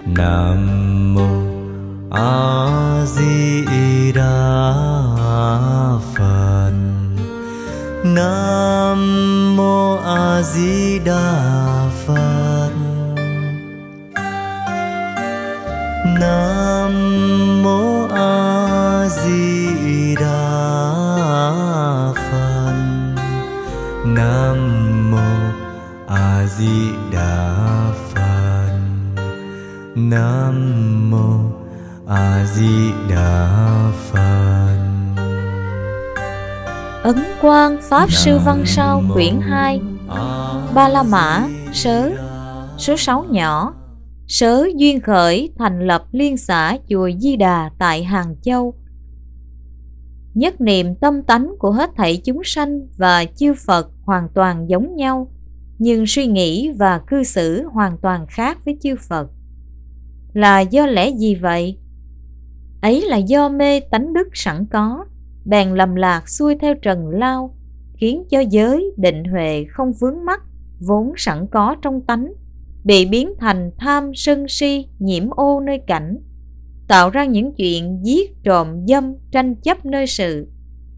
Nam mô A Di Đà Phật. Nam mô A Di Đà Phật. Nam mô A Di Đà Phật. Nam mô A Di Đà Phật. Nam mô A Di Đà Phật. Ấn Quang Pháp Sư Văn Sao quyển 2 Ba La Mã Sớ. Số 6 nhỏ. Sớ duyên khởi thành lập liên xã chùa Di Đà tại Hàng Châu. Nhất niệm tâm tánh của hết thảy chúng sanh và chư Phật hoàn toàn giống nhau, nhưng suy nghĩ và cư xử hoàn toàn khác với chư Phật. Là do lẽ gì vậy? Ấy là do mê tánh đức sẵn có, bèn lầm lạc xuôi theo trần lao, khiến cho giới định huệ không vướng mắc vốn sẵn có trong tánh, bị biến thành tham sân si nhiễm ô nơi cảnh, tạo ra những chuyện giết trộm dâm tranh chấp nơi sự.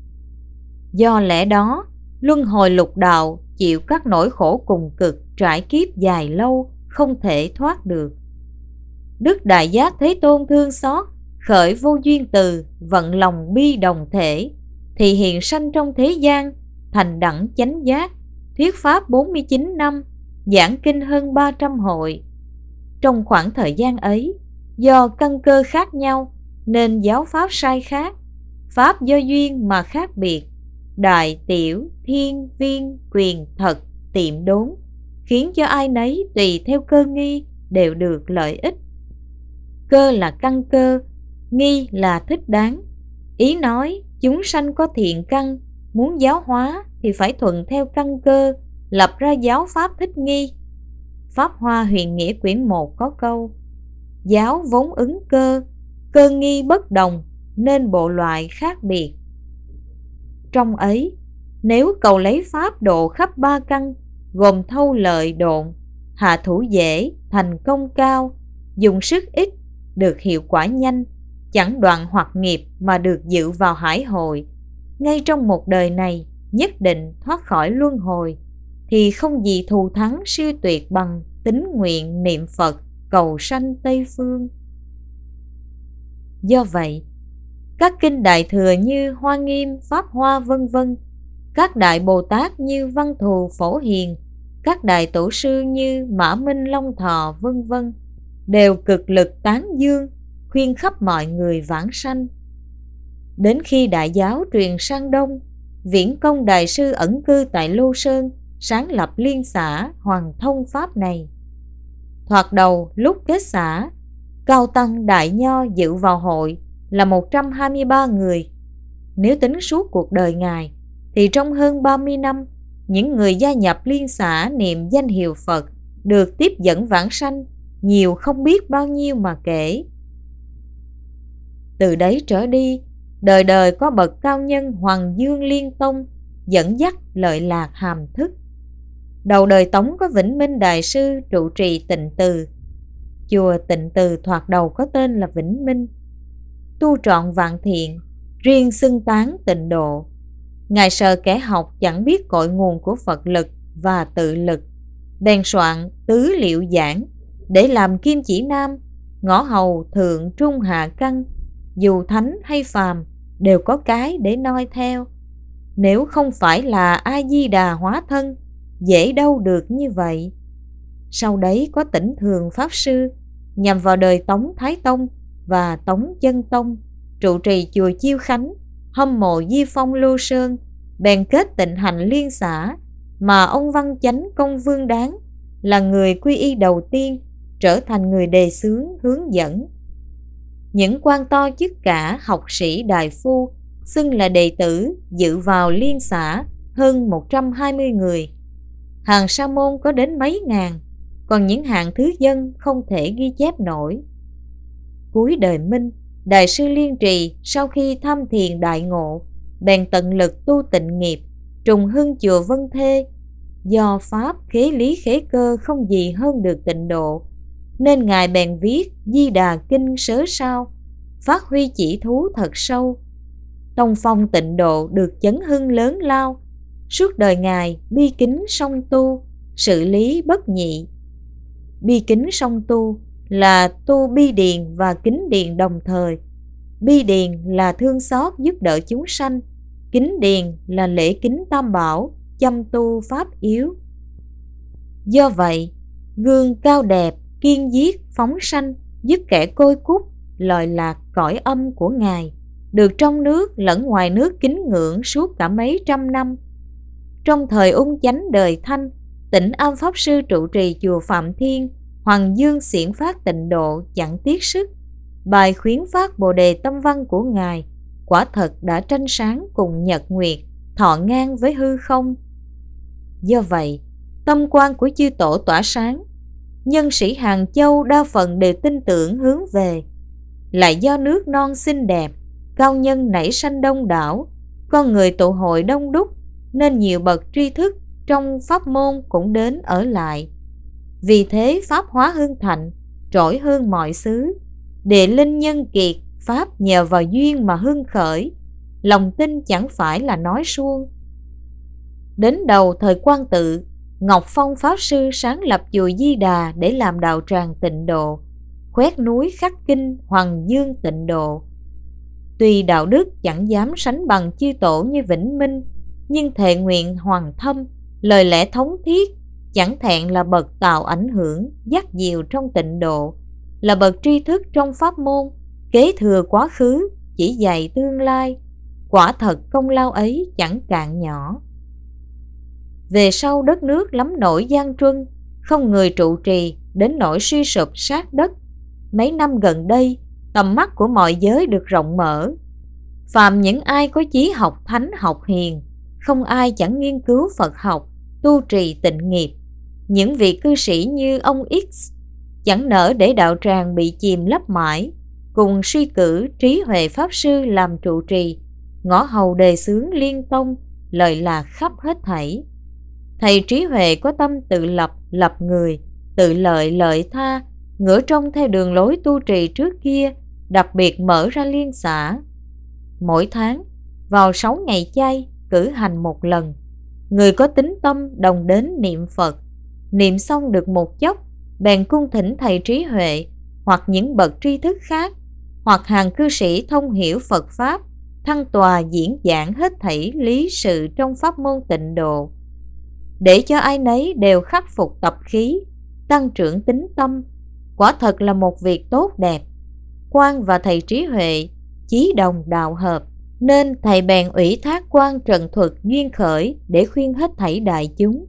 Do lẽ đó, luân hồi lục đạo chịu các nỗi khổ cùng cực, trải kiếp dài lâu không thể thoát được. Đức Đại Giác Thế Tôn thương xót, khởi vô duyên từ, vận lòng bi đồng thể, thì hiện sanh trong thế gian, thành đẳng chánh giác, thuyết pháp 49 năm, giảng kinh hơn 300 hội. Trong khoảng thời gian ấy, do căn cơ khác nhau nên giáo pháp sai khác, pháp do duyên mà khác biệt, đại tiểu thiên viên quyền thật tiệm đốn, khiến cho ai nấy tùy theo cơ nghi đều được lợi ích. Cơ là căn cơ, nghi là thích đáng. Ý nói chúng sanh có thiện căn, muốn giáo hóa thì phải thuận theo căn cơ, lập ra giáo pháp thích nghi. Pháp Hoa Huyền Nghĩa quyển 1 có câu: giáo vốn ứng cơ, cơ nghi bất đồng, nên bộ loại khác biệt. Trong ấy, nếu cầu lấy pháp độ khắp ba căn, gồm thâu lợi độn, hạ thủ dễ, thành công cao, dùng sức ít, được hiệu quả nhanh, chẳng đoạn hoặc nghiệp mà được dự vào hải hội, ngay trong một đời này nhất định thoát khỏi luân hồi, thì không gì thù thắng siêu tuyệt bằng tín nguyện niệm Phật cầu sanh Tây Phương. Do vậy, các kinh Đại Thừa như Hoa Nghiêm, Pháp Hoa vân vân, các Đại Bồ Tát như Văn Thù, Phổ Hiền, các Đại Tổ sư như Mã Minh, Long Thọ vân vân, đều cực lực tán dương, khuyên khắp mọi người vãng sanh. Đến khi Đại giáo truyền sang Đông, Viễn Công Đại sư ẩn cư tại Lô Sơn, sáng lập liên xã Hoàng Thông Pháp này. Thoạt đầu lúc kết xã, cao tăng đại nho dự vào hội là 123 người. Nếu tính suốt cuộc đời Ngài, thì trong hơn 30 năm, những người gia nhập liên xã niệm danh hiệu Phật được tiếp dẫn vãng sanh nhiều không biết bao nhiêu mà kể. Từ đấy trở đi, đời đời có bậc cao nhân Hoàng Dương Liên Tông dẫn dắt lợi lạc hàm thức. Đầu đời Tống có Vĩnh Minh Đại sư trụ trì Tịnh Từ. Chùa Tịnh Từ thoạt đầu có tên là Vĩnh Minh. Tu trọn vạn thiện, riêng xưng tán tịnh độ. Ngài sợ kẻ học chẳng biết cội nguồn của Phật lực và tự lực, bèn soạn tứ liệu giảng để làm kim chỉ nam, ngõ hầu thượng trung hạ căn, dù thánh hay phàm đều có cái để noi theo. Nếu không phải là A Di Đà hóa thân, dễ đâu được như vậy. Sau đấy có Tỉnh Thường Pháp Sư nhằm vào đời Tống Thái Tông và Tống Chân Tông, trụ trì chùa Chiêu Khánh, hâm mộ Di Phong Lô Sơn, bèn kết tịnh hành liên xã, mà ông Văn Chánh Công Vương Đáng là người quy y đầu tiên, trở thành người đề xướng hướng dẫn. Những quan to chức cả, học sĩ đại phu xưng là đệ tử dự vào liên xã hơn 120 người. Hàng sa môn có đến mấy ngàn, còn những hạng thứ dân không thể ghi chép nổi. Cuối đời Minh, Đại sư Liên Trì sau khi tham thiền đại ngộ, bèn tận lực tu tịnh nghiệp, trùng hưng chùa Vân Thê. Do pháp khế lý khế cơ không gì hơn được tịnh độ, nên Ngài bèn viết Di Đà Kinh sớ sao, phát huy chỉ thú thật sâu. Tông phong tịnh độ được chấn hưng lớn lao, suốt đời Ngài bi kính song tu, sự lý bất nhị. Bi kính song tu là tu bi điền và kính điền đồng thời. Bi điền là thương xót giúp đỡ chúng sanh, kính điền là lễ kính tam bảo, chăm tu pháp yếu. Do vậy, gương cao đẹp, kiên giết, phóng sanh, giúp kẻ côi cút, lòi lạc cõi âm của Ngài, được trong nước lẫn ngoài nước kính ngưỡng suốt cả mấy trăm năm. Trong thời ung chánh đời Thanh, Tịnh Am Pháp Sư trụ trì chùa Phạm Thiên, Hoàng Dương xiển phát tịnh độ chẳng tiếc sức. Bài khuyến phát Bồ Đề Tâm Văn của Ngài quả thật đã tranh sáng cùng nhật nguyệt, thọ ngang với hư không. Do vậy, tâm quan của chư tổ tỏa sáng, nhân sĩ Hàng Châu đa phần đều tin tưởng hướng về. Lại do nước non xinh đẹp, cao nhân nảy sanh đông đảo, con người tụ hội đông đúc, nên nhiều bậc tri thức trong pháp môn cũng đến ở lại. Vì thế pháp hóa hương thạnh, trỗi hơn mọi xứ. Địa linh nhân kiệt, pháp nhờ vào duyên mà hưng khởi, lòng tin chẳng phải là nói suông. Đến đầu thời Quan Tự, Ngọc Phong Pháp Sư sáng lập chùa Di Đà để làm đạo tràng tịnh độ, khoét núi khắc kinh Hoàng Dương tịnh độ. Tuy đạo đức chẳng dám sánh bằng chư tổ như Vĩnh Minh, nhưng thệ nguyện hoàng thâm, lời lẽ thống thiết, chẳng thẹn là bậc tạo ảnh hưởng, dắt dìu trong tịnh độ, là bậc tri thức trong pháp môn, kế thừa quá khứ, chỉ dạy tương lai. Quả thật công lao ấy chẳng cạn nhỏ. Về sau đất nước lắm nỗi gian truân, không người trụ trì, đến nỗi suy sụp sát đất. Mấy năm gần đây, tầm mắt của mọi giới được rộng mở. Phàm những ai có chí học thánh học hiền, không ai chẳng nghiên cứu Phật học, tu trì tịnh nghiệp. Những vị cư sĩ như ông X chẳng nỡ để đạo tràng bị chìm lấp mãi, cùng suy cử Trí Huệ Pháp Sư làm trụ trì, ngõ hầu đề xướng liên tông, lời lạc khắp hết thảy. Thầy Trí Huệ có tâm tự lập, lập người, tự lợi lợi tha, ngửa trông theo đường lối tu trì trước kia, đặc biệt mở ra liên xã. Mỗi tháng, vào 6 ngày chay, cử hành một lần. Người có tín tâm đồng đến niệm Phật, niệm xong được một chốc, bèn cung thỉnh thầy Trí Huệ, hoặc những bậc tri thức khác, hoặc hàng cư sĩ thông hiểu Phật Pháp, thăng tòa diễn giảng hết thảy lý sự trong pháp môn tịnh độ, để cho ai nấy đều khắc phục tập khí, tăng trưởng tín tâm. Quả thật là một việc tốt đẹp. Quan và thầy Trí Huệ chí đồng đạo hợp, nên thầy bèn ủy thác Quan trần thuật duyên khởi để khuyên hết thảy đại chúng.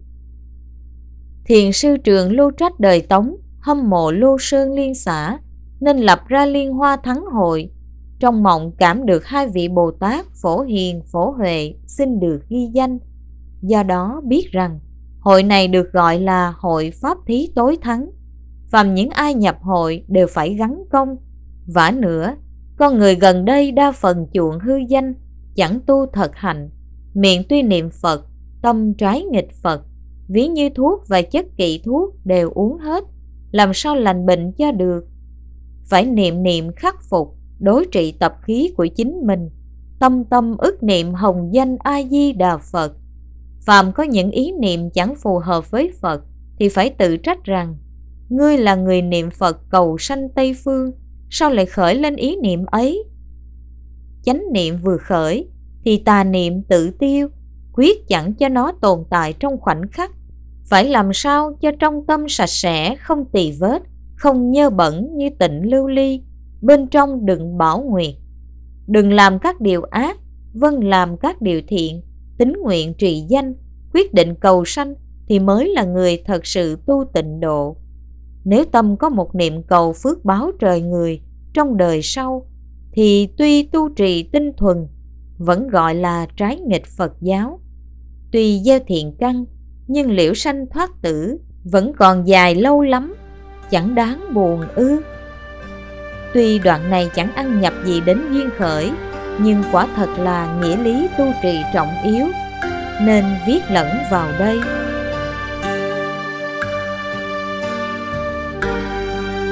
Thiền sư Trường Lưu Trách đời Tống hâm mộ Lưu Sơn liên xã, nên lập ra Liên Hoa Thắng Hội. Trong mộng cảm được hai vị Bồ Tát Phổ Hiền, Phổ Huệ xin được ghi danh. Do đó biết rằng hội này được gọi là hội pháp thí tối thắng. Phàm những ai nhập hội đều phải gắn công. Vả nữa, con người gần đây đa phần chuộng hư danh, chẳng tu thật hành, miệng tuy niệm Phật, tâm trái nghịch Phật, ví như thuốc và chất kỵ thuốc đều uống hết, làm sao lành bệnh cho được. Phải niệm niệm khắc phục, đối trị tập khí của chính mình, tâm tâm ức niệm hồng danh A Di Đà Phật. Phàm có những ý niệm chẳng phù hợp với Phật thì phải tự trách rằng: ngươi là người niệm Phật cầu sanh Tây Phương, sao lại khởi lên ý niệm ấy? Chánh niệm vừa khởi thì tà niệm tự tiêu, quyết chẳng cho nó tồn tại trong khoảnh khắc. Phải làm sao cho trong tâm sạch sẽ, không tì vết, không nhơ bẩn như tịnh lưu ly, bên trong đừng bảo nguyệt. Đừng làm các điều ác, vâng làm các điều thiện, tín nguyện trì danh, quyết định cầu sanh thì mới là người thật sự tu tịnh độ. Nếu tâm có một niệm cầu phước báo trời người trong đời sau, thì tuy tu trì tinh thuần, vẫn gọi là trái nghịch Phật giáo. Tuy gieo thiện căn, nhưng liễu sanh thoát tử vẫn còn dài lâu lắm, chẳng đáng buồn ư? Tuy đoạn này chẳng ăn nhập gì đến duyên khởi, nhưng quả thật là nghĩa lý tu trì trọng yếu, nên viết lẫn vào đây.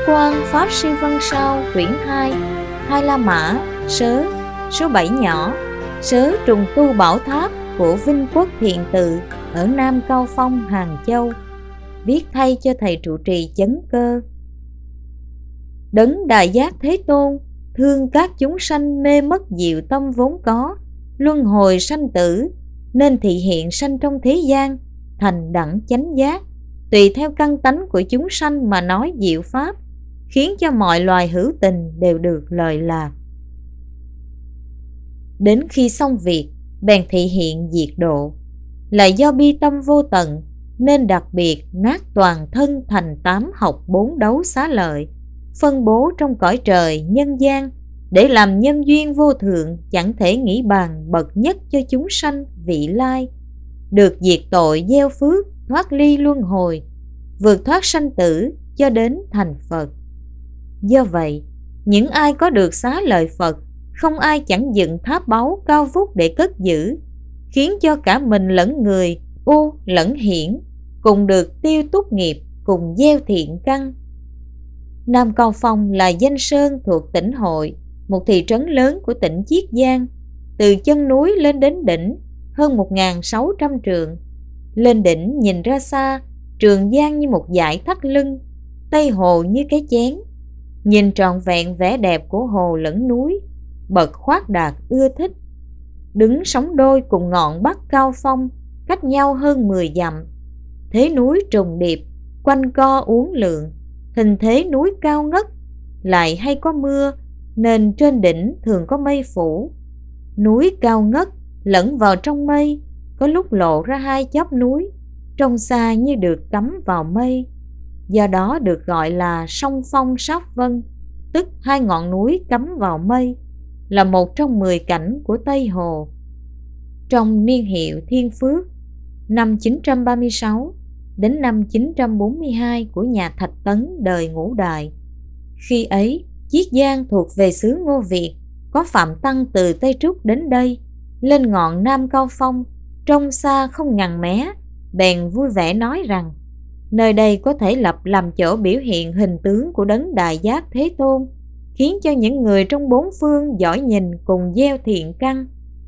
Quang Pháp Sư Văn Sao quyển 2, Hai La Mã, sớ, số 7 nhỏ, sớ trùng tu bảo tháp của Vinh Quốc Thiện Tự ở Nam Cao Phong, Hàng Châu, viết thay cho thầy trụ trì Chấn Cơ. Đấng Đại Giác Thế Tôn thương các chúng sanh mê mất diệu tâm vốn có, luân hồi sanh tử, nên thị hiện sanh trong thế gian, thành đẳng chánh giác, tùy theo căn tánh của chúng sanh mà nói diệu pháp, khiến cho mọi loài hữu tình đều được lợi lạc. Đến khi xong việc, bèn thị hiện diệt độ, là do bi tâm vô tận, nên đặc biệt nát toàn thân thành 8 học 4 đấu xá lợi, phân bố trong cõi trời nhân gian, để làm nhân duyên vô thượng, chẳng thể nghĩ bàn bậc nhất cho chúng sanh vị lai, được diệt tội gieo phước, thoát ly luân hồi, vượt thoát sanh tử cho đến thành Phật. Do vậy, những ai có được xá lợi Phật, không ai chẳng dựng tháp báu cao vút để cất giữ, khiến cho cả mình lẫn người, ô lẫn hiển, cùng được tiêu túc nghiệp, cùng gieo thiện căn. Nam Cao Phong là danh sơn thuộc tỉnh Hội, một thị trấn lớn của tỉnh Chiết Giang. Từ chân núi lên đến đỉnh hơn 1.600 trượng. Lên đỉnh nhìn ra xa, Trường Giang như một dải thắt lưng, Tây Hồ như cái chén. Nhìn trọn vẹn vẻ đẹp của hồ lẫn núi, bậc Khoát Đạt ưa thích. Đứng sóng đôi cùng ngọn Bắc Cao Phong, cách nhau hơn 10 dặm. Thế núi trùng điệp, quanh co uốn lượn, hình thế núi cao ngất, lại hay có mưa, nên trên đỉnh thường có mây phủ. Núi cao ngất lẫn vào trong mây, có lúc lộ ra hai chóp núi, trông xa như được cắm vào mây. Do đó được gọi là song phong sát vân, tức hai ngọn núi cắm vào mây, là một trong 10 cảnh của Tây Hồ. Trong niên hiệu Thiên Phước, năm 936 đến năm 942 của nhà Thạch Tấn đời Ngũ Đại, khi ấy Chiết Giang thuộc về xứ Ngô Việt, có Phạm Tăng từ Tây Trúc đến đây, lên ngọn Nam Cao Phong, trông xa không ngằn mé, bèn vui vẻ nói rằng nơi đây có thể lập làm chỗ biểu hiện hình tướng của đấng Đại Giác Thế Tôn, khiến cho những người trong bốn phương giỏi nhìn cùng gieo thiện căn.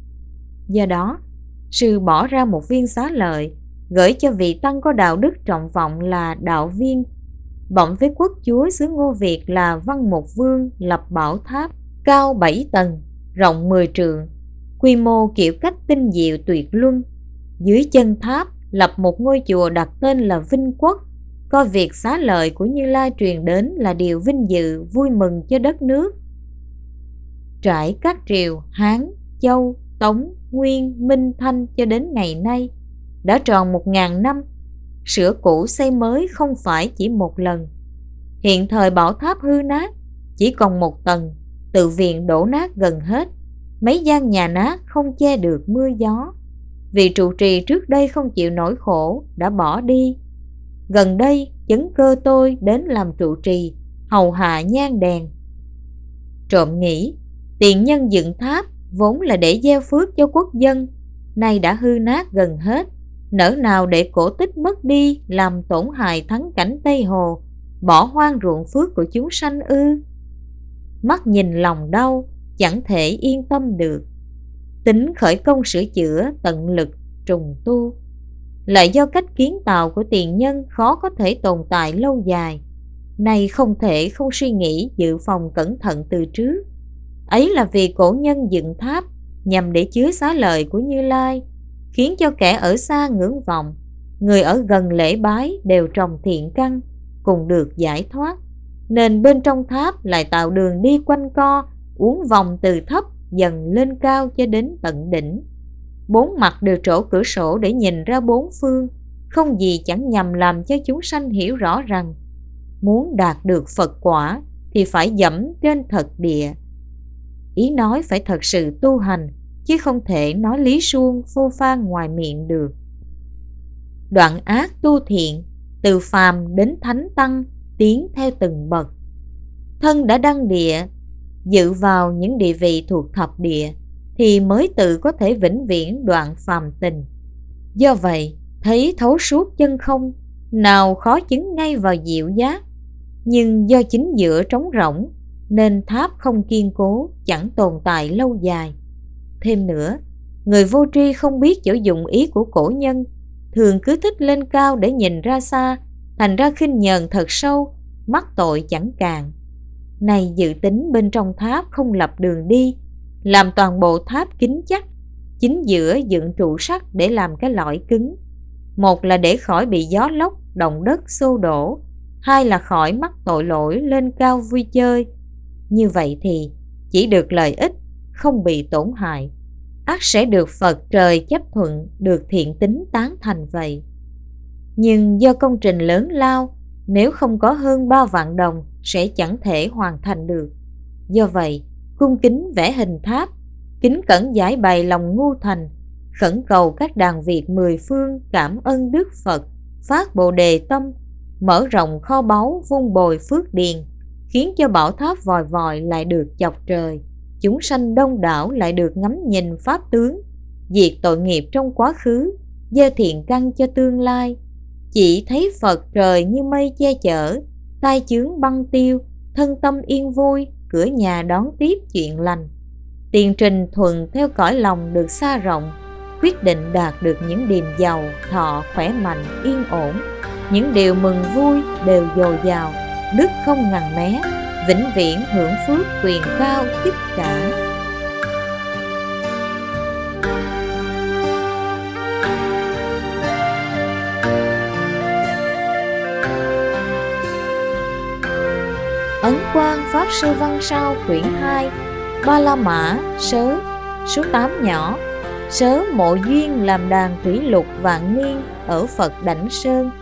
Do đó, sư bỏ ra một viên xá lợi, gửi cho vị tăng có đạo đức trọng vọng là Đạo Viên, bỗng với quốc chúa xứ Ngô Việt là Văn Mục Vương lập bảo tháp cao 7 tầng, rộng 10 trượng, quy mô kiểu cách tinh diệu tuyệt luân. Dưới chân tháp lập một ngôi chùa đặt tên là Vinh Quốc, coi việc xá lợi của Như Lai truyền đến là điều vinh dự vui mừng cho đất nước. Trải các triều Hán, Châu, Tống, Nguyên, Minh, Thanh cho đến ngày nay, đã tròn 1000 năm, sửa cũ xây mới không phải chỉ một lần. Hiện thời bảo tháp hư nát, chỉ còn một tầng, tự viện đổ nát gần hết, mấy gian nhà nát không che được mưa gió. Vị trụ trì trước đây không chịu nổi khổ đã bỏ đi. Gần đây Chấn Cơ tôi đến làm trụ trì, hầu hạ nhang đèn. Trộm nghĩ tiền nhân dựng tháp vốn là để gieo phước cho quốc dân, nay đã hư nát gần hết, nỡ nào để cổ tích mất đi, làm tổn hại thắng cảnh Tây Hồ, bỏ hoang ruộng phước của chúng sanh ư? Mắt nhìn lòng đau, chẳng thể yên tâm được. Tính khởi công sửa chữa, tận lực trùng tu, lại do cách kiến tạo của tiền nhân khó có thể tồn tại lâu dài, nay không thể không suy nghĩ dự phòng cẩn thận từ trước. Ấy là vì cổ nhân dựng tháp nhằm để chứa xá lợi của Như Lai, khiến cho kẻ ở xa ngưỡng vọng, người ở gần lễ bái đều trồng thiện căn, cùng được giải thoát. Nên bên trong tháp lại tạo đường đi quanh co, uốn vòng từ thấp dần lên cao cho đến tận đỉnh. Bốn mặt đều trổ cửa sổ để nhìn ra bốn phương, không gì chẳng nhằm làm cho chúng sanh hiểu rõ rằng muốn đạt được Phật quả thì phải dẫm trên thật địa. Ý nói phải thật sự tu hành, chứ không thể nói lý suông phô pha ngoài miệng được. Đoạn ác tu thiện, từ phàm đến thánh tăng, tiến theo từng bậc. Thân đã đăng địa, dự vào những địa vị thuộc thập địa, thì mới tự có thể vĩnh viễn đoạn phàm tình. Do vậy, thấy thấu suốt chân không, nào khó chứng ngay vào diệu giác. Nhưng do chính giữa trống rỗng nên tháp không kiên cố, chẳng tồn tại lâu dài. Thêm nữa, người vô tri không biết chỗ dụng ý của cổ nhân, thường cứ thích lên cao để nhìn ra xa, thành ra khinh nhờn thật sâu, mắc tội chẳng cạn. Này dự tính bên trong tháp không lập đường đi, làm toàn bộ tháp kín chắc, chính giữa dựng trụ sắt để làm cái lõi cứng. Một là để khỏi bị gió lốc, động đất xô đổ, hai là khỏi mắc tội lỗi lên cao vui chơi. Như vậy thì chỉ được lợi ích, không bị tổn hại, ắt sẽ được Phật trời chấp thuận, được thiện tính tán thành vậy. Nhưng do công trình lớn lao, nếu không có hơn 3 vạn đồng sẽ chẳng thể hoàn thành được. Do vậy, cung kính vẽ hình tháp, kính cẩn giải bày lòng ngu thành, khẩn cầu các đàn Việt mười phương cảm ơn Đức Phật, phát Bồ Đề tâm, mở rộng kho báu vun bồi phước điền, khiến cho bảo tháp vòi vòi lại được chọc trời, chúng sanh đông đảo lại được ngắm nhìn pháp tướng, diệt tội nghiệp trong quá khứ, gieo thiện căn cho tương lai. Chỉ thấy Phật trời như mây che chở, tai chướng băng tiêu, thân tâm yên vui, cửa nhà đón tiếp chuyện lành. Tiền trình thuần theo cõi lòng được xa rộng, quyết định đạt được những điềm giàu, thọ khỏe mạnh, yên ổn. Những điều mừng vui đều dồi dào, đức không ngần mé, vĩnh viễn hưởng phước quyền cao tất cả. Ấn Quang Pháp Sư Văn Sao quyển 2, Ba La Mã sớ, số 8 nhỏ. Sớ mộ duyên làm đàn thủy lục vạn niên ở Phật Đảnh Sơn.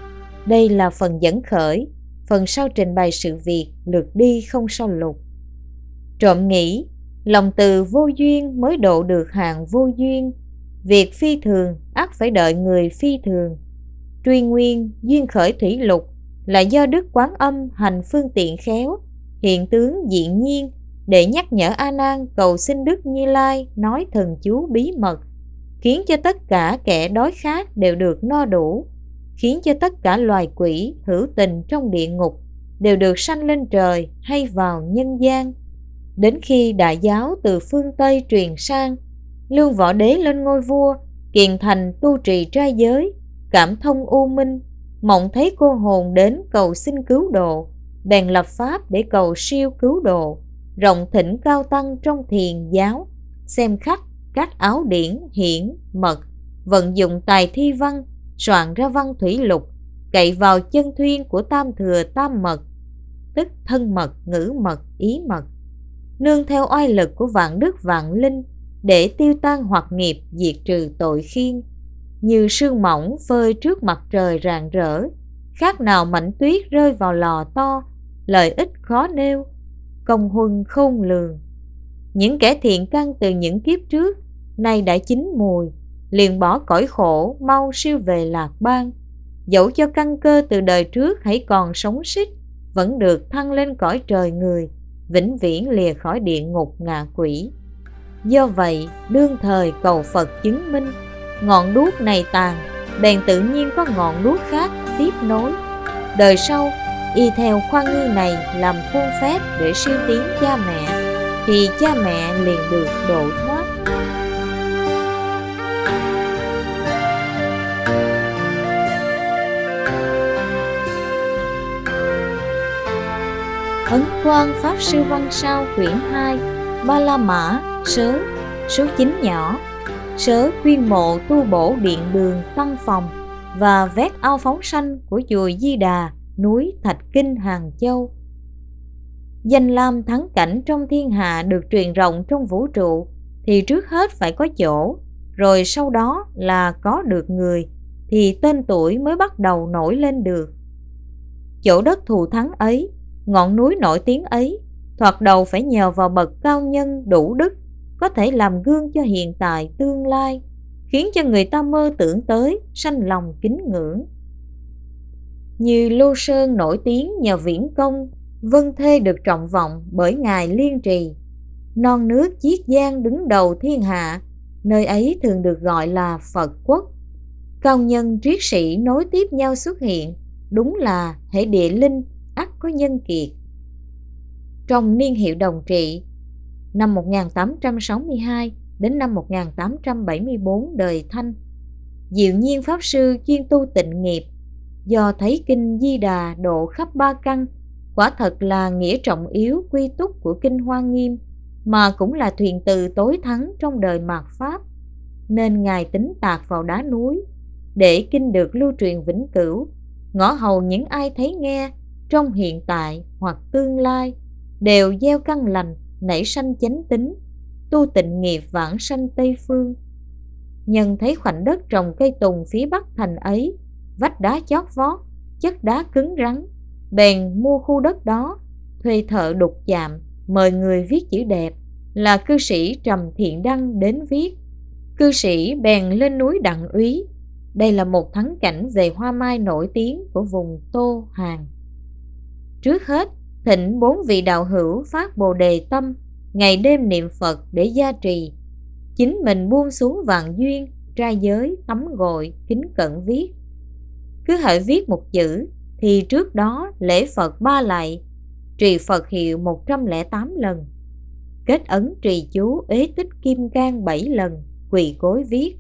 Đây là phần dẫn khởi, phần sau trình bày sự việc lượt đi không sau lục. Trộm nghĩ, lòng từ vô duyên mới độ được hàng vô duyên, việc phi thường ắt phải đợi người phi thường. Truy nguyên duyên khởi thủy lục là do Đức Quán Âm hành phương tiện khéo, hiện tướng diện nhiên để nhắc nhở A Nan cầu xin Đức Như Lai nói thần chú bí mật, khiến cho tất cả kẻ đói khát đều được no đủ, khiến cho tất cả loài quỷ hữu tình trong địa ngục đều được sanh lên trời hay vào nhân gian. Đến khi đại giáo từ phương Tây truyền sang, Lương Võ Đế lên ngôi vua, kiền thành tu trì trai giới, cảm thông u minh, mộng thấy cô hồn đến cầu xin cứu độ, bèn lập pháp để cầu siêu cứu độ, rộng thỉnh cao tăng trong thiền giáo, xem khắc các áo điển hiển mật, vận dụng tài thi văn, soạn ra văn thủy lục, cậy vào chân thuyên của tam thừa tam mật, tức thân mật, ngữ mật, ý mật, nương theo oai lực của vạn đức vạn linh để tiêu tan hoặc nghiệp, diệt trừ tội khiên. Như sương mỏng phơi trước mặt trời rạng rỡ, khác nào mảnh tuyết rơi vào lò to, lợi ích khó nêu, công huân khôn lường. Những kẻ thiện căn từ những kiếp trước nay đã chín mùi, liền bỏ cõi khổ mau siêu về lạc bang. Dẫu cho căn cơ từ đời trước hãy còn sống xích, vẫn được thăng lên cõi trời người, vĩnh viễn lìa khỏi địa ngục ngạ quỷ. Do vậy đương thời cầu Phật chứng minh, ngọn đuốc này tàn, bèn tự nhiên có ngọn đuốc khác tiếp nối. Đời sau y theo khoa nghi này làm khuôn phép để siêu tiến cha mẹ, thì cha mẹ liền được độ thoát. Ấn Quang Pháp Sư Văn Sao quyển 2, Ba La Mã sớ, số 9 nhỏ. Sớ quyên mộ tu bổ điện đường tăng phòng và vét ao phóng sanh của chùa Di Đà, núi Thạch Kinh, Hàng Châu. Danh lam thắng cảnh trong thiên hạ được truyền rộng trong vũ trụ thì trước hết phải có chỗ, rồi sau đó là có được người, thì tên tuổi mới bắt đầu nổi lên được. Chỗ đất thù thắng ấy, ngọn núi nổi tiếng ấy, thoạt đầu phải nhờ vào bậc cao nhân đủ đức, có thể làm gương cho hiện tại tương lai, khiến cho người ta mơ tưởng tới, sanh lòng kính ngưỡng. Như Lô Sơn nổi tiếng nhờ viễn công, Vân Thê được trọng vọng bởi ngài Liên Trì. Non nước Chiết Giang đứng đầu thiên hạ, nơi ấy thường được gọi là Phật Quốc. Cao nhân triết sĩ nối tiếp nhau xuất hiện, đúng là hễ địa linh ắt có nhân kiệt. Trong niên hiệu Đồng Trị, năm 1862 đến năm 1874 đời Thanh, Diệu Nhiên Pháp Sư chuyên tu tịnh nghiệp, do thấy kinh Di Đà độ khắp ba căn, quả thật là nghĩa trọng yếu quy túc của kinh Hoa Nghiêm, mà cũng là thuyền từ tối thắng trong đời mạt Pháp, nên Ngài tính tạc vào đá núi, để kinh được lưu truyền vĩnh cửu, ngõ hầu những ai thấy nghe trong hiện tại hoặc tương lai đều gieo căn lành, nảy sanh chánh tín, tu tịnh nghiệp vãng sanh Tây Phương. Nhân thấy khoảnh đất trồng cây tùng phía bắc thành ấy, vách đá chót vót, chất đá cứng rắn, bèn mua khu đất đó, thuê thợ đục chạm, mời người viết chữ đẹp là cư sĩ Trầm Thiện Đăng đến viết. Cư sĩ bèn lên núi Đặng Úy. Đây là một thắng cảnh về hoa mai nổi tiếng của vùng Tô Hàn. Trước hết, thỉnh 4 vị đạo hữu phát Bồ Đề tâm, ngày đêm niệm Phật để gia trì. Chính mình buông xuống vạn duyên, trai giới, tắm gội, kính cẩn viết. Cứ hễ viết một chữ thì trước đó lễ Phật 3 lạy, trì Phật hiệu 108 lần, kết ấn trì chú Uế Tích Kim Cang 7 lần, quỳ gối viết.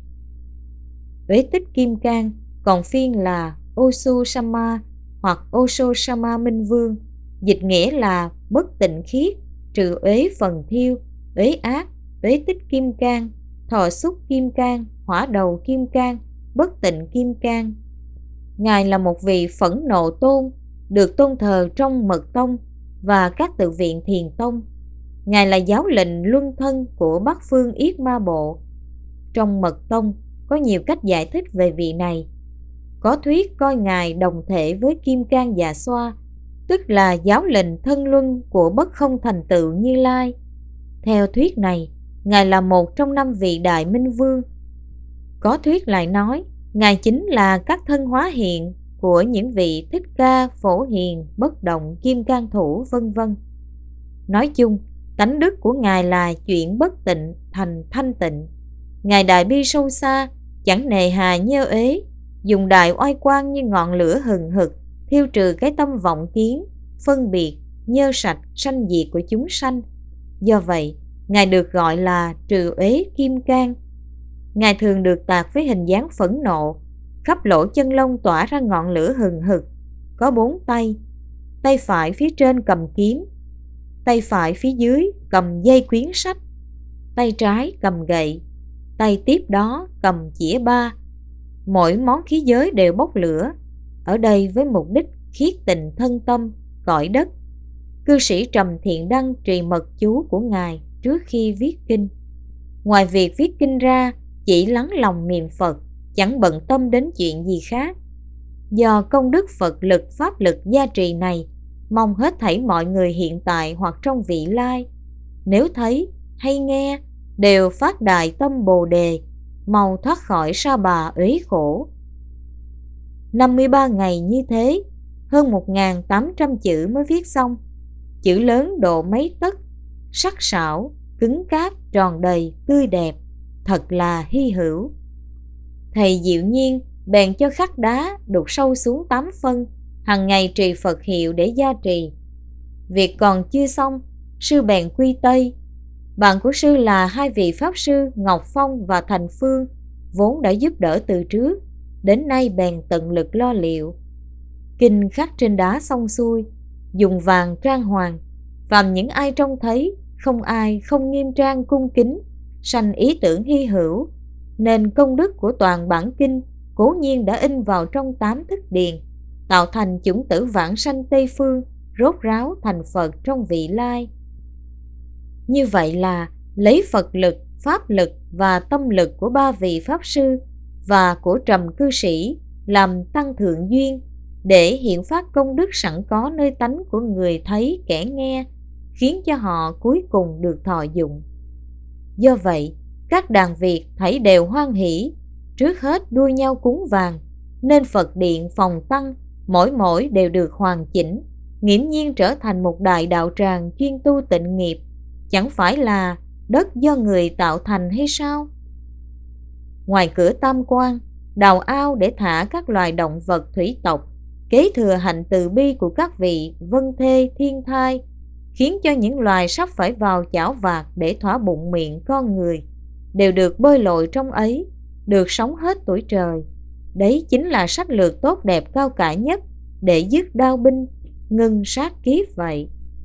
Uế Tích Kim Cang còn phiên là Osu Sama hoặc Osho Sama Minh Vương, dịch nghĩa là bất tịnh khiết, trừ uế phần thiêu, uế ác, uế tích kim cang, thọ xúc kim cang, hỏa đầu kim cang, bất tịnh kim cang. Ngài là một vị phẫn nộ tôn, được tôn thờ trong Mật Tông và các tự viện Thiền Tông. Ngài là giáo lệnh luân thân của Bắc Phương Yết Ma Bộ. Trong Mật Tông có nhiều cách giải thích về vị này. Có thuyết coi Ngài đồng thể với Kim Cang Dạ Xoa, tức là giáo lệnh thân luân của bất không thành tựu Như Lai. Theo thuyết này, Ngài là một trong 5 vị Đại Minh Vương. Có thuyết lại nói, Ngài chính là các thân hóa hiện của những vị Thích Ca, Phổ Hiền, Bất Động, Kim Cang Thủ, vân vân. Nói chung, tánh đức của Ngài là chuyển bất tịnh thành thanh tịnh. Ngài đại bi sâu xa, chẳng nề hà nhơ ế, dùng đại oai quang như ngọn lửa hừng hực, thiêu trừ cái tâm vọng kiến, phân biệt, nhơ sạch, sanh diệt của chúng sanh. Do vậy, Ngài được gọi là trừ uế kim cang. Ngài thường được tạc với hình dáng phẫn nộ, khắp lỗ chân lông tỏa ra ngọn lửa hừng hực, có 4 tay. Tay phải phía trên cầm kiếm, tay phải phía dưới cầm dây quyến sách, tay trái cầm gậy, tay tiếp đó cầm chĩa ba. Mỗi món khí giới đều bốc lửa, ở đây với mục đích khiết tịnh thân tâm, cõi đất. Cư sĩ Trầm Thiện Đăng trì mật chú của Ngài trước khi viết kinh. Ngoài việc viết kinh ra, chỉ lắng lòng niệm Phật, chẳng bận tâm đến chuyện gì khác. Do công đức Phật lực, pháp lực gia trì này, mong hết thảy mọi người hiện tại hoặc trong vị lai, nếu thấy hay nghe, đều phát đại tâm Bồ Đề, mau thoát khỏi sa bà uế khổ. 53 ngày như thế, hơn 1.800 chữ mới viết xong. Chữ lớn độ mấy tấc, sắc sảo, cứng cáp, tròn đầy, tươi đẹp, thật là hy hữu. Thầy Diệu Nhiên bèn cho khắc đá đục sâu xuống 8 phân, hằng ngày trì Phật hiệu để gia trì. Việc còn chưa xong, sư bèn quy Tây. Bạn của sư là 2 vị Pháp sư Ngọc Phong và Thành Phương, vốn đã giúp đỡ từ trước, đến nay bèn tận lực lo liệu. Kinh khắc trên đá xong xuôi, dùng vàng trang hoàng, phàm những ai trông thấy, không ai không nghiêm trang cung kính, sanh ý tưởng hy hữu, nên công đức của toàn bản kinh cố nhiên đã in vào trong 8 thức điền, tạo thành chủng tử vãng sanh Tây Phương, rốt ráo thành Phật trong vị lai. Như vậy là lấy Phật lực, pháp lực và tâm lực của 3 vị Pháp sư và của Trầm cư sĩ làm tăng thượng duyên, để hiện phát công đức sẵn có nơi tánh của người thấy kẻ nghe, khiến cho họ cuối cùng được thọ dụng. Do vậy, các đàn Việt thảy đều hoan hỷ, trước hết đua nhau cúng vàng, nên Phật điện phòng tăng mỗi đều được hoàn chỉnh, nghiễm nhiên trở thành một đại đạo tràng chuyên tu tịnh nghiệp, chẳng phải là đất do người tạo thành hay sao? Ngoài cửa tam quan, đào ao để thả các loài động vật thủy tộc, kế thừa hạnh từ bi của các vị vân thê thiên thai, khiến cho những loài sắp phải vào chảo vạc để thỏa bụng miệng con người đều được bơi lội trong ấy, được sống hết tuổi trời. Đấy chính là sách lược tốt đẹp cao cả nhất để dứt đao binh, ngưng sát kiếp vậy.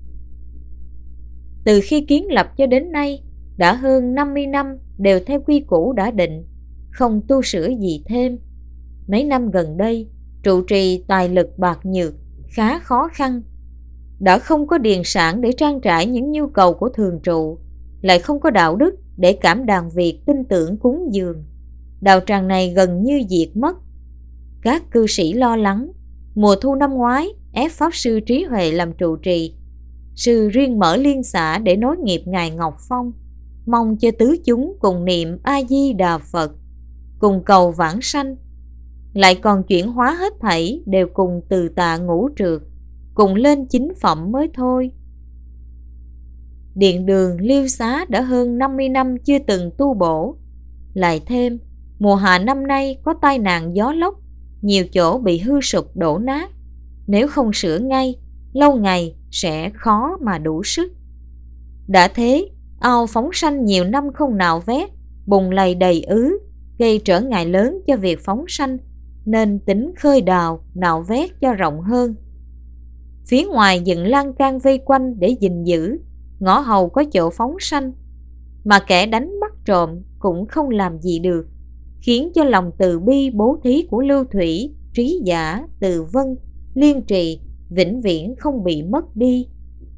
Từ khi kiến lập cho đến nay, đã hơn 50 năm đều theo quy củ đã định, không tu sửa gì thêm. Mấy năm gần đây, trụ trì tài lực bạc nhược, khá khó khăn. Đã không có điền sản để trang trải những nhu cầu của thường trụ, lại không có đạo đức để cảm đàn việc tin tưởng cúng dường. Đạo tràng này gần như diệt mất. Các cư sĩ lo lắng. Mùa thu năm ngoái, ép Pháp Sư Trí Huệ làm trụ trì. Sư riêng mở liên xã để nối nghiệp Ngài Ngọc Phong, mong cho tứ chúng cùng niệm A-di-đà Phật, cùng cầu vãng sanh. Lại còn chuyển hóa hết thảy đều cùng từ tạ ngũ trượt, cùng lên chính phẩm mới thôi. Điện đường Liêu Xá đã hơn 50 năm chưa từng tu bổ. Lại thêm, mùa hạ năm nay có tai nạn gió lốc, nhiều chỗ bị hư sụp đổ nát. Nếu không sửa ngay, lâu ngày sẽ khó mà đủ sức. Đã thế, ao phóng sanh nhiều năm không nạo vét, bùn lầy đầy ứ, gây trở ngại lớn cho việc phóng sanh, nên tính khơi đào, nạo vét cho rộng hơn. Phía ngoài dựng lan can vây quanh để gìn giữ, ngõ hầu có chỗ phóng sanh, mà kẻ đánh bắt trộm cũng không làm gì được, khiến cho lòng từ bi bố thí của Lưu Thủy, Trí Giả, Từ Vân, Liên Trì vĩnh viễn không bị mất đi.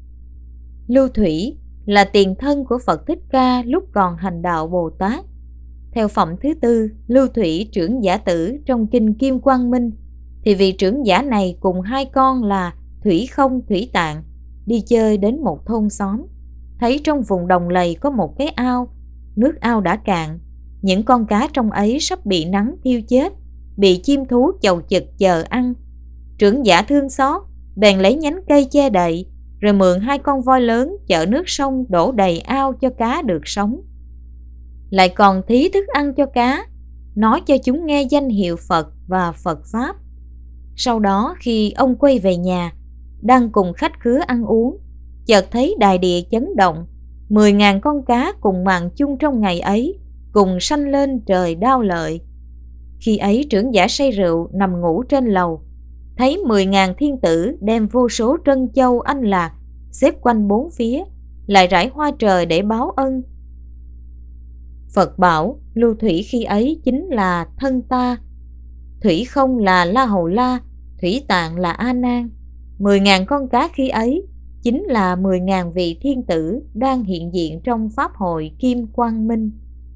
Lưu Thủy là tiền thân của Phật Thích Ca lúc còn hành đạo Bồ Tát. Theo phẩm thứ tư, Lưu Thủy trưởng giả tử trong kinh Kim Quang Minh, thì vị trưởng giả này cùng hai con là Thủy Không, Thủy Tạng đi chơi đến một thôn xóm, thấy trong vùng đồng lầy có một cái ao, nước ao đã cạn, những con cá trong ấy sắp bị nắng thiêu chết, bị chim thú chầu chực chờ ăn. Trưởng giả thương xót, bèn lấy nhánh cây che đậy, rồi mượn hai con voi lớn chở nước sông đổ đầy ao cho cá được sống. Lại còn thí thức ăn cho cá, nói cho chúng nghe danh hiệu Phật và Phật Pháp. Sau đó khi ông quay về nhà, đang cùng khách khứa ăn uống, chợt thấy đại địa chấn động, 10.000 con cá cùng màng chung trong ngày ấy, cùng sanh lên trời đao lợi. Khi ấy trưởng giả say rượu nằm ngủ trên lầu, thấy 10.000 thiên tử đem vô số trân châu anh lạc xếp quanh bốn phía, lại rải hoa trời để báo ân. Phật bảo Lưu Thủy khi ấy chính là thân ta, Thủy Không là La Hầu La, Thủy Tạng là A Nan. 10.000 con cá khi ấy chính là 10.000 vị thiên tử đang hiện diện trong Pháp hội Kim Quang Minh.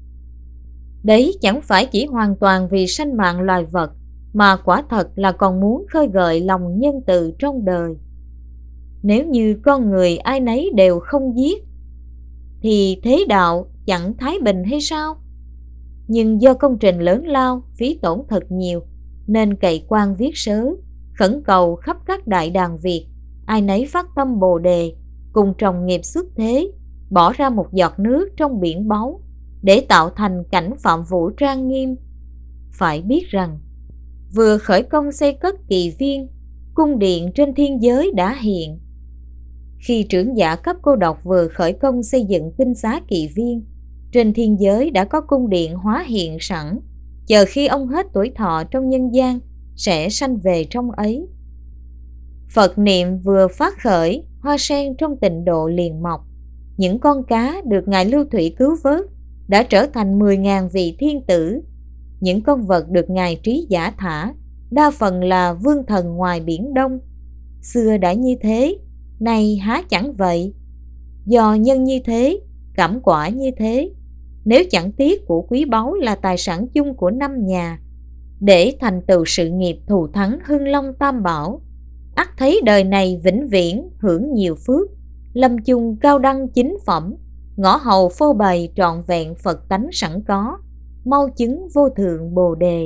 Đấy chẳng phải chỉ hoàn toàn vì sanh mạng loài vật, mà quả thật là còn muốn khơi gợi lòng nhân từ trong đời. Nếu như con người ai nấy đều không giết, thì thế đạo chẳng thái bình hay sao? Nhưng do công trình lớn lao, phí tổn thật nhiều, nên cậy quan viết sớ, khẩn cầu khắp các đại đàn Việt, ai nấy phát tâm Bồ Đề, cùng trồng nghiệp xuất thế, bỏ ra một giọt nước trong biển báu, để tạo thành cảnh Phạm Vũ trang nghiêm. Phải biết rằng, vừa khởi công xây cất kỳ viên, cung điện trên thiên giới đã hiện. Khi trưởng giả cấp cô độc vừa khởi công xây dựng tinh xá kỳ viên, trên thiên giới đã có cung điện hóa hiện sẵn, chờ khi ông hết tuổi thọ trong nhân gian sẽ sanh về trong ấy. Phật niệm vừa phát khởi, hoa sen trong tịnh độ liền mọc. Những con cá được Ngài Lưu Thủy cứu vớt đã trở thành 10.000 vị thiên tử. Những con vật được Ngài Trí Giả thả đa phần là vương thần ngoài Biển Đông. Xưa đã như thế, nay há chẳng vậy? Do nhân như thế, cảm quả như thế, nếu chẳng tiếc của quý báu là tài sản chung của năm nhà, để thành tựu sự nghiệp thù thắng Hưng Long Tam Bảo, ắt thấy đời này vĩnh viễn hưởng nhiều phước, lâm chung cao đăng chính phẩm, ngõ hầu phô bày trọn vẹn Phật tánh sẵn có, mau chứng vô thượng Bồ Đề.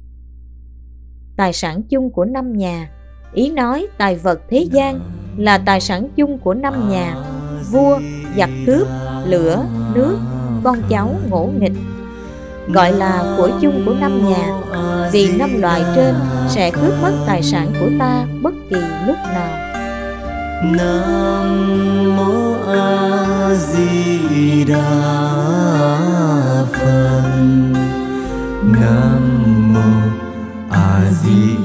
Tài sản chung của năm nhà, ý nói tài vật thế gian là tài sản chung của năm nhà: vua, giặc cướp, lửa, nước, con cháu ngỗ nghịch. gọi là của chung của năm nhà, vì năm loại trên sẽ cướp mất tài sản của ta bất kỳ lúc nào. Nam mô A Di Đà Phật. Nam mô A Di